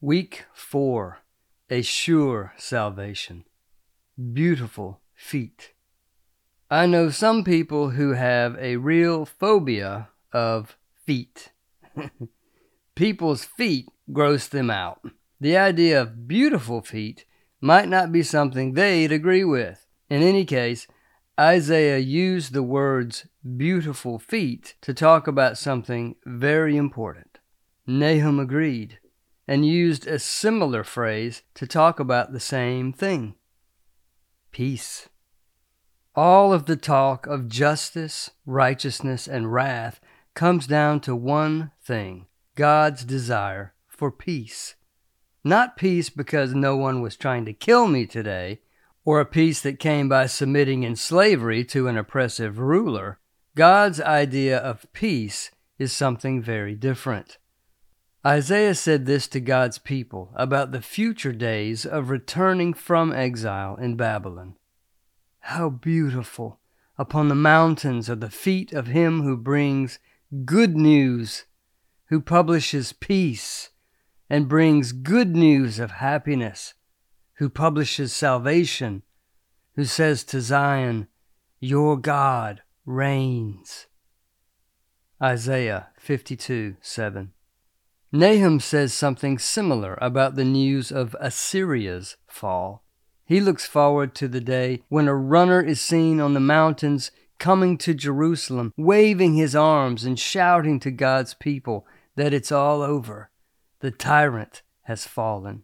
Week 4, a sure salvation. Beautiful feet. I know some people who have a real phobia of feet. People's feet gross them out. The idea of beautiful feet might not be something they'd agree with. In any case, Isaiah used the words beautiful feet to talk about something very important. Nahum agreed and used a similar phrase to talk about the same thing. Peace. All of the talk of justice, righteousness, and wrath comes down to one thing: God's desire for peace. Not peace because no one was trying to kill me today, or a peace that came by submitting in slavery to an oppressive ruler. God's idea of peace is something very different. Isaiah said this to God's people about the future days of returning from exile in Babylon. How beautiful upon the mountains are the feet of him who brings good news, who publishes peace and brings good news of happiness, who publishes salvation, who says to Zion, "Your God reigns." Isaiah 52:7. Nahum says something similar about the news of Assyria's fall. He looks forward to the day when a runner is seen on the mountains coming to Jerusalem, waving his arms and shouting to God's people that it's all over. The tyrant has fallen.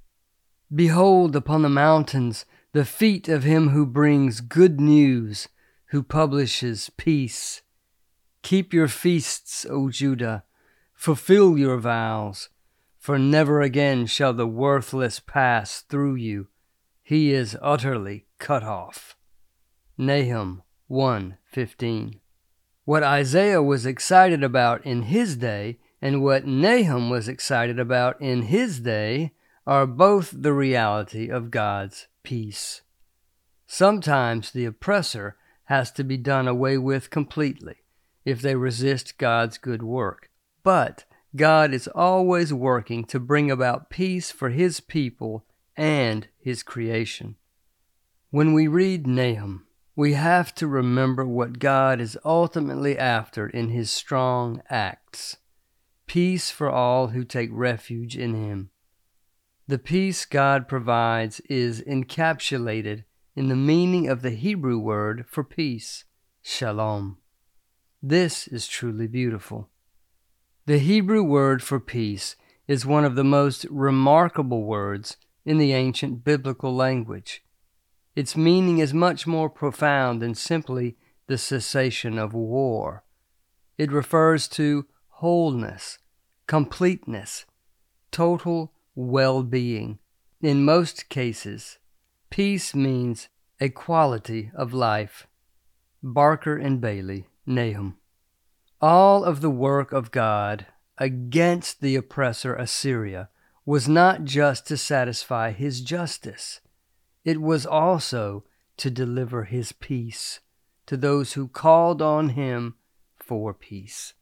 Behold upon the mountains the feet of him who brings good news, who publishes peace. Keep your feasts, O Judah. Fulfill your vows, for never again shall the worthless pass through you. He is utterly cut off. Nahum 1:15. What Isaiah was excited about in his day and what Nahum was excited about in his day are both the reality of God's peace. Sometimes the oppressor has to be done away with completely if they resist God's good work. But God is always working to bring about peace for his people and his creation. When we read Nahum, we have to remember what God is ultimately after in his strong acts: peace for all who take refuge in him. The peace God provides is encapsulated in the meaning of the Hebrew word for peace, shalom. This is truly beautiful. The Hebrew word for peace is one of the most remarkable words in the ancient biblical language. Its meaning is much more profound than simply the cessation of war. It refers to wholeness, completeness, total well-being. In most cases, peace means a quality of life. Barker and Bailey, Nahum. All of the work of God against the oppressor Assyria was not just to satisfy his justice. It was also to deliver his peace to those who called on him for peace.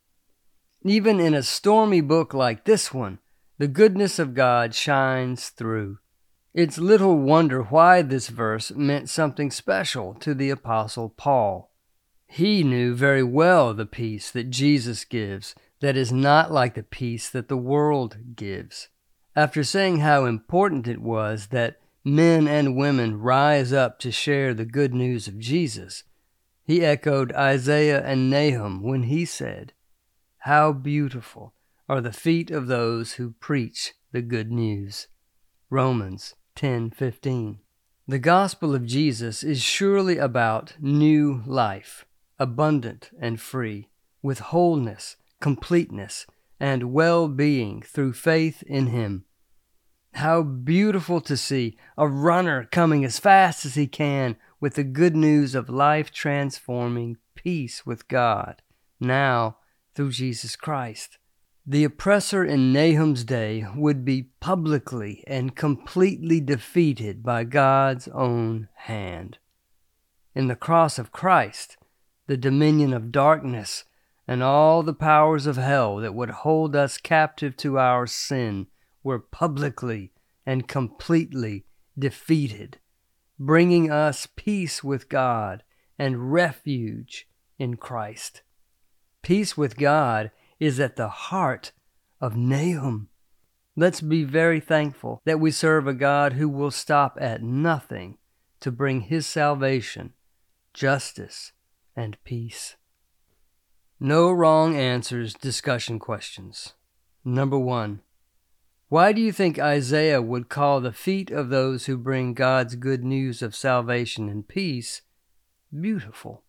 Even in a stormy book like this one, the goodness of God shines through. It's little wonder why this verse meant something special to the Apostle Paul. He knew very well the peace that Jesus gives that is not like the peace that the world gives. After saying how important it was that men and women rise up to share the good news of Jesus, he echoed Isaiah and Nahum when he said, "How beautiful are the feet of those who preach the good news." Romans 10:15. The gospel of Jesus is surely about new life, abundant and free, with wholeness, completeness, and well-being through faith in him. How beautiful to see a runner coming as fast as he can with the good news of life-transforming peace with God, now through Jesus Christ. The oppressor in Nahum's day would be publicly and completely defeated by God's own hand. In the cross of Christ, the dominion of darkness and all the powers of hell that would hold us captive to our sin were publicly and completely defeated, bringing us peace with God and refuge in Christ. Peace with God is at the heart of Nahum. Let's be very thankful that we serve a God who will stop at nothing to bring his salvation, justice, and peace. No wrong answers discussion questions. Number 1. Why do you think Isaiah would call the feet of those who bring God's good news of salvation and peace beautiful?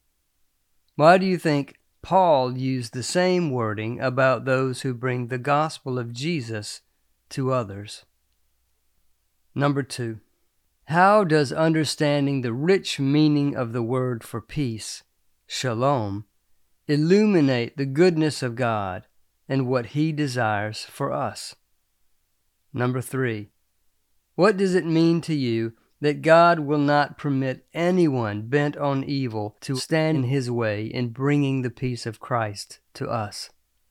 Why do you think Paul used the same wording about those who bring the gospel of Jesus to others? Number 2. How does understanding the rich meaning of the word for peace, shalom, illuminate the goodness of God and what he desires for us? Number 3. What does it mean to you that God will not permit anyone bent on evil to stand in his way in bringing the peace of Christ to us?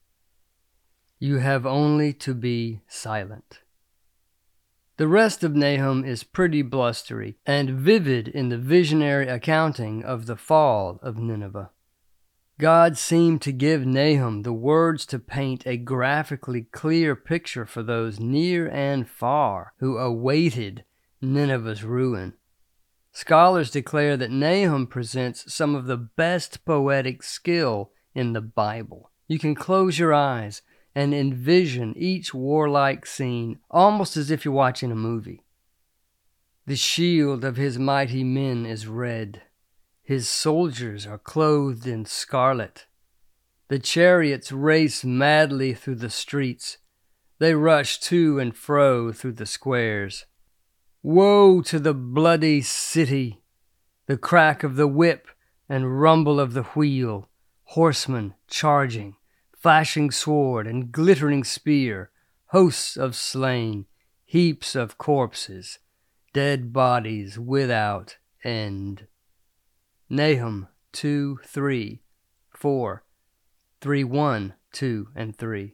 You have only to be silent. The rest of Nahum is pretty blustery and vivid in the visionary accounting of the fall of Nineveh. God seemed to give Nahum the words to paint a graphically clear picture for those near and far who awaited Nineveh's ruin. Scholars declare that Nahum presents some of the best poetic skill in the Bible. You can close your eyes and envision each warlike scene almost as if you're watching a movie. The shield of his mighty men is red. His soldiers are clothed in scarlet. The chariots race madly through the streets. They rush to and fro through the squares. Woe to the bloody city! The crack of the whip and rumble of the wheel, horsemen charging, flashing sword and glittering spear, hosts of slain, heaps of corpses, dead bodies without end. Nahum 2, 3, 4, 3, 1, 2, and 3.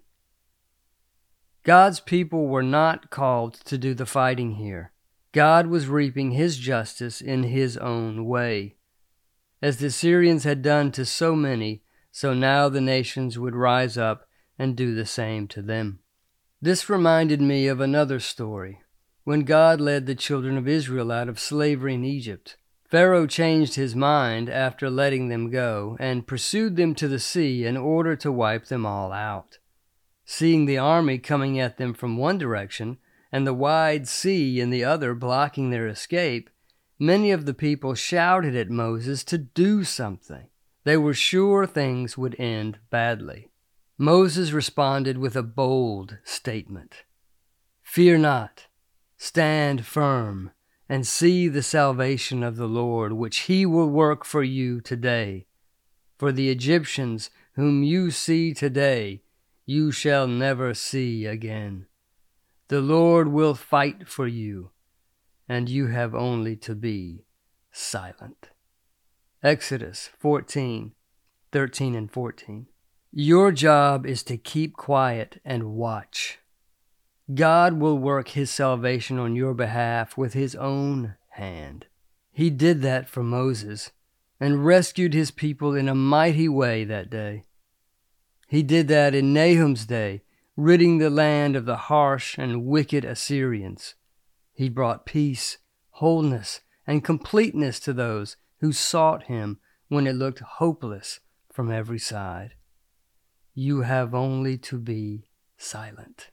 God's people were not called to do the fighting here. God was reaping his justice in his own way. As the Syrians had done to so many, so now the nations would rise up and do the same to them. This reminded me of another story, when God led the children of Israel out of slavery in Egypt. Pharaoh changed his mind after letting them go and pursued them to the sea in order to wipe them all out. Seeing the army coming at them from one direction and the wide sea in the other blocking their escape, many of the people shouted at Moses to do something. They were sure things would end badly. Moses responded with a bold statement. "Fear not, stand firm, and see the salvation of the Lord, which he will work for you today. For the Egyptians whom you see today, you shall never see again. The Lord will fight for you, and you have only to be silent." Exodus 14, 13 and 14. Your job is to keep quiet and watch. God will work his salvation on your behalf with his own hand. He did that for Moses and rescued his people in a mighty way that day. He did that in Nahum's day, ridding the land of the harsh and wicked Assyrians. He brought peace, wholeness, and completeness to those who sought him when it looked hopeless from every side. You have only to be silent.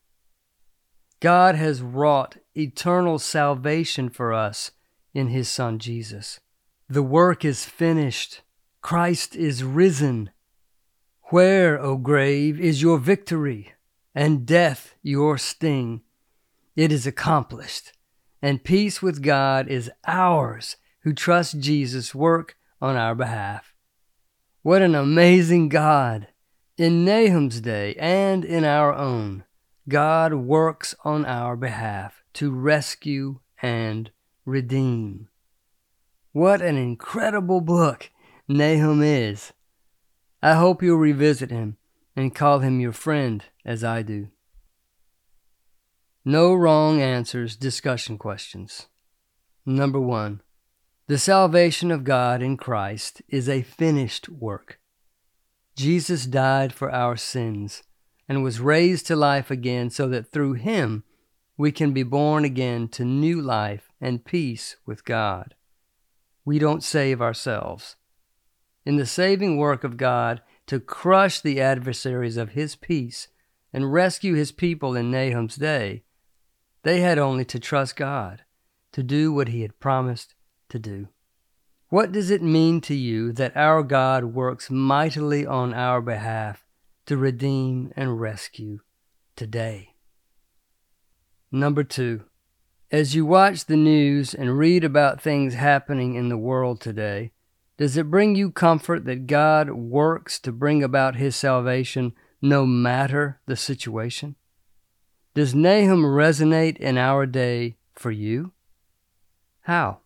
God has wrought eternal salvation for us in his Son Jesus. The work is finished. Christ is risen. Where, O grave, is your victory, and death your sting? It is accomplished, and peace with God is ours who trust Jesus' work on our behalf. What an amazing God! In Nahum's day and in our own, God works on our behalf to rescue and redeem. What an incredible book Nahum is. I hope you'll revisit him and call him your friend as I do. No wrong answers discussion questions. Number 1. The salvation of God in Christ is a finished work. Jesus died for our sins and was raised to life again so that through him we can be born again to new life and peace with God. We don't save ourselves. In the saving work of God to crush the adversaries of his peace and rescue his people in Nahum's day, they had only to trust God to do what he had promised to do. What does it mean to you that our God works mightily on our behalf to redeem and rescue today? Number 2, as you watch the news and read about things happening in the world today, does it bring you comfort that God works to bring about his salvation no matter the situation? Does Nahum resonate in our day for you? How?